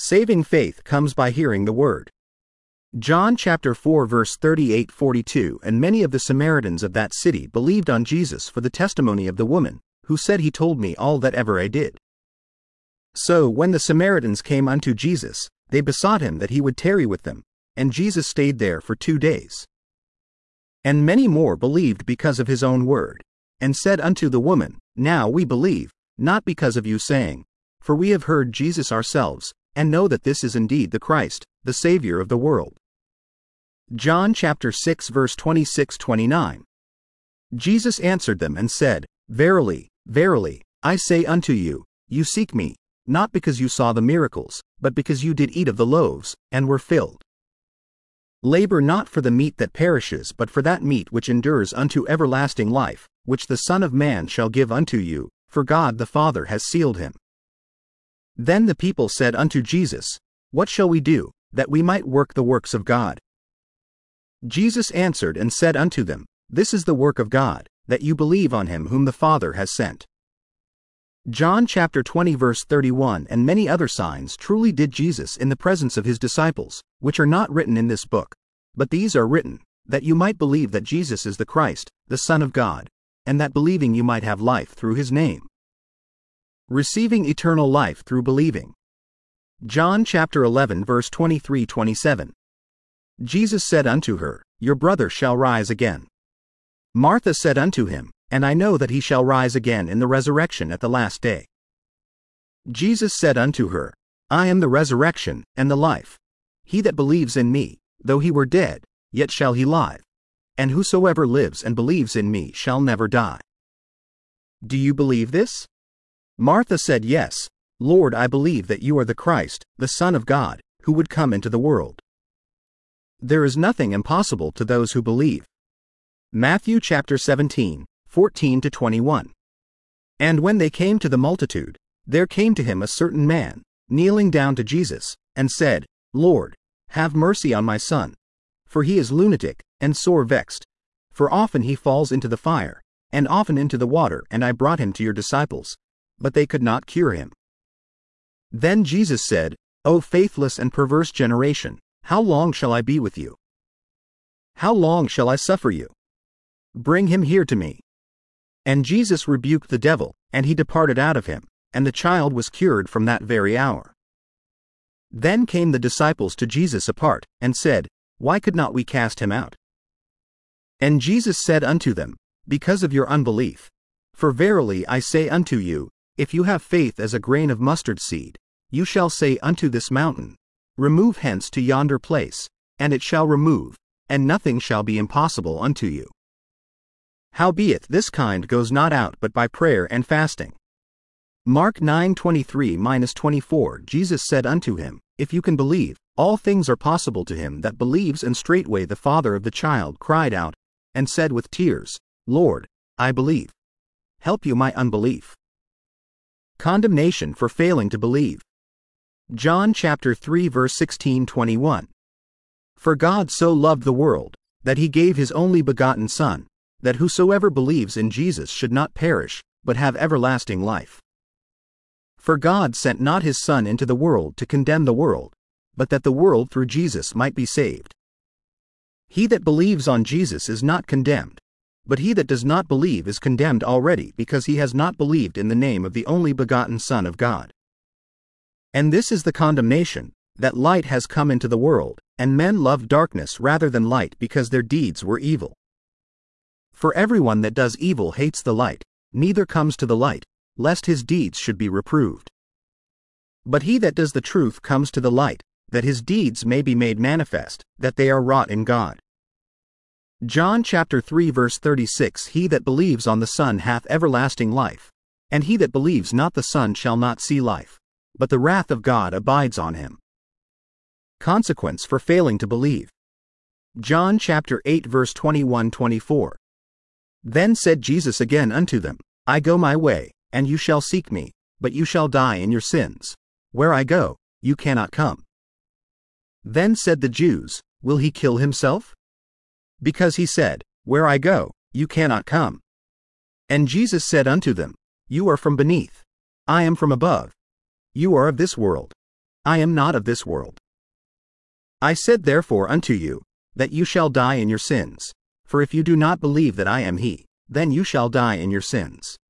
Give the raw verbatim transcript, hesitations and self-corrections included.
Saving faith comes by hearing the word. John chapter four verse thirty-eight to forty-two. And many of the Samaritans of that city believed on Jesus for the testimony of the woman, who said, He told me all that ever I did. So when the Samaritans came unto Jesus, they besought him that he would tarry with them, and Jesus stayed there for two days. And many more believed because of his own word, and said unto the woman, Now we believe, not because of you saying, For we have heard Jesus ourselves, and know that this is indeed the Christ, the Savior of the world. John chapter six verse twenty-six to twenty-nine. Jesus answered them and said, Verily, verily, I say unto you, you seek me, not because you saw the miracles, but because you did eat of the loaves, and were filled. Labor not for the meat that perishes, but for that meat which endures unto everlasting life, which the Son of Man shall give unto you, for God the Father has sealed him. Then the people said unto Jesus, What shall we do, that we might work the works of God? Jesus answered and said unto them, This is the work of God, that you believe on him whom the Father has sent. John chapter twenty verse thirty-one. And many other signs truly did Jesus in the presence of his disciples, which are not written in this book, but these are written, that you might believe that Jesus is the Christ, the Son of God, and that believing you might have life through his name. Receiving eternal life through believing. John chapter eleven verse twenty-three to twenty-seven. Jesus said unto her, Your brother shall rise again. Martha said unto him, And I know that he shall rise again in the resurrection at the last day. Jesus said unto her, I am the resurrection and the life. He that believes in me, though he were dead, yet shall he live. And whosoever lives and believes in me shall never die. Do you believe this? Martha said, Yes, Lord, I believe that you are the Christ, the Son of God, who would come into the world. There is nothing impossible to those who believe. Matthew chapter seventeen, fourteen to twenty-one. And when they came to the multitude, there came to him a certain man, kneeling down to Jesus, and said, Lord, have mercy on my son, for he is lunatic, and sore vexed. For often he falls into the fire, and often into the water, and I brought him to your disciples, but they could not cure him. Then Jesus said, O faithless and perverse generation, how long shall I be with you? How long shall I suffer you? Bring him here to me. And Jesus rebuked the devil, and he departed out of him, and the child was cured from that very hour. Then came the disciples to Jesus apart, and said, Why could not we cast him out? And Jesus said unto them, Because of your unbelief. For verily I say unto you, if you have faith as a grain of mustard seed, you shall say unto this mountain, Remove hence to yonder place, and it shall remove, and nothing shall be impossible unto you. Howbeit this kind goes not out but by prayer and fasting. Mark nine twenty-three to twenty-four. Jesus said unto him, If you can believe, all things are possible to him that believes. And straightway the father of the child cried out, and said with tears, Lord, I believe. Help you my unbelief. Condemnation for failing to believe. John chapter three verse sixteen to twenty-one. For God so loved the world, that he gave his only begotten Son, that whosoever believes in Jesus should not perish, but have everlasting life. For God sent not his Son into the world to condemn the world, but that the world through Jesus might be saved. He that believes on Jesus is not condemned, but he that does not believe is condemned already, because he has not believed in the name of the only begotten Son of God. And this is the condemnation, that light has come into the world, and men loved darkness rather than light, because their deeds were evil. For everyone that does evil hates the light, neither comes to the light, lest his deeds should be reproved. But he that does the truth comes to the light, that his deeds may be made manifest, that they are wrought in God. John chapter three verse thirty-six. He that believes on the Son hath everlasting life, and he that believes not the Son shall not see life, but the wrath of God abides on him. Consequence for failing to believe. John chapter eight verse twenty-one to twenty-four. Then said Jesus again unto them, I go my way, and you shall seek me, but you shall die in your sins. Where I go, you cannot come. Then said the Jews, Will he kill himself? Because he said, Where I go, you cannot come. And Jesus said unto them, You are from beneath, I am from above. You are of this world. I am not of this world. I said therefore unto you, that you shall die in your sins. For if you do not believe that I am he, then you shall die in your sins.